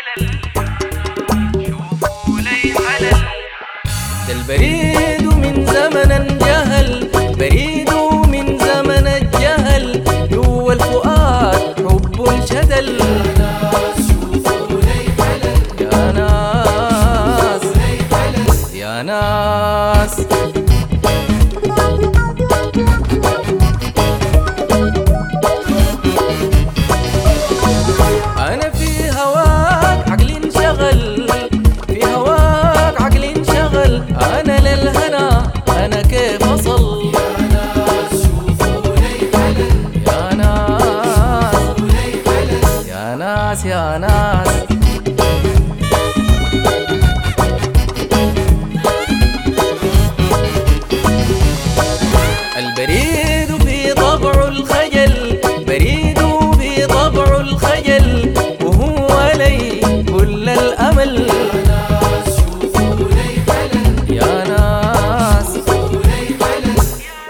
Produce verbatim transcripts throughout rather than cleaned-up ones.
ده البريد من زمن انجهل، بريد من زمن الجهل، جوا الفؤاد حب انشدل. يا ناس يا ناس أنا في هواك عقلي انشغل، في هواك عقلي انشغل، أنا للهنا أنا كيف أصل. يا ناس شوفوا لي حلل، يا ناس يا ناس يا ناس البريد في طبع الخجل، بريد في طبع الخجل، وهو لي كل الأمل. يا ناس شوفوا لي حلل، يا ناس شوفوا لي حلل.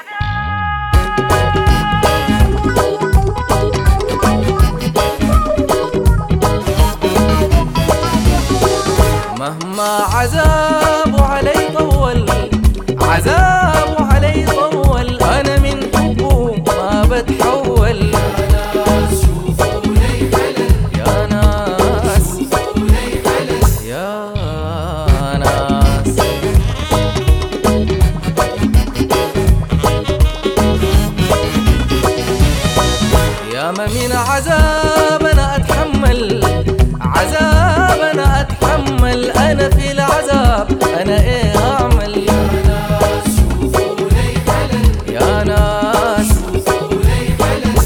مهما عذاب علي طول، عذاب علي طول، أنا من حبه ما بتحول. يا ناس شوفوا لي حلل، يا ناس شوفوا لي حلل، يا ناس. ياما من عذاب أنا أتحمل، عذاب أنا أتحمل، أنا في العذاب أنا إيه أعمل. يا ناس شوفوا لي حلل، يا ناس شوفوا لي حلل.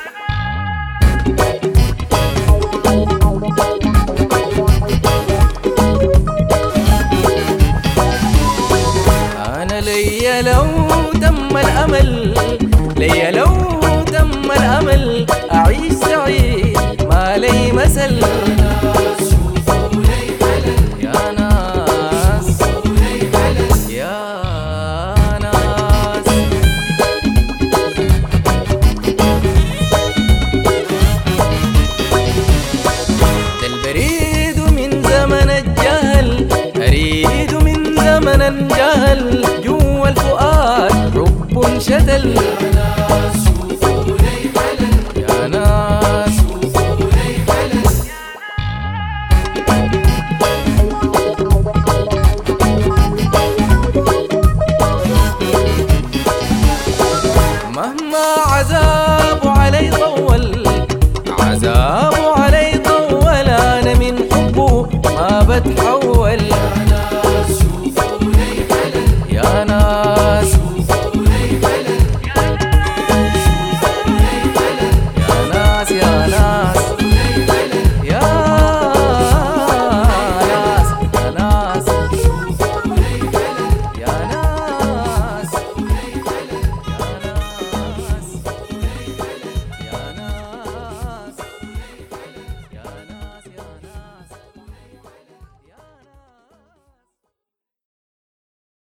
أنا ليا لو تم الأمل، ليا لو تم الأمل، أعيش سعيد ما لي مثل.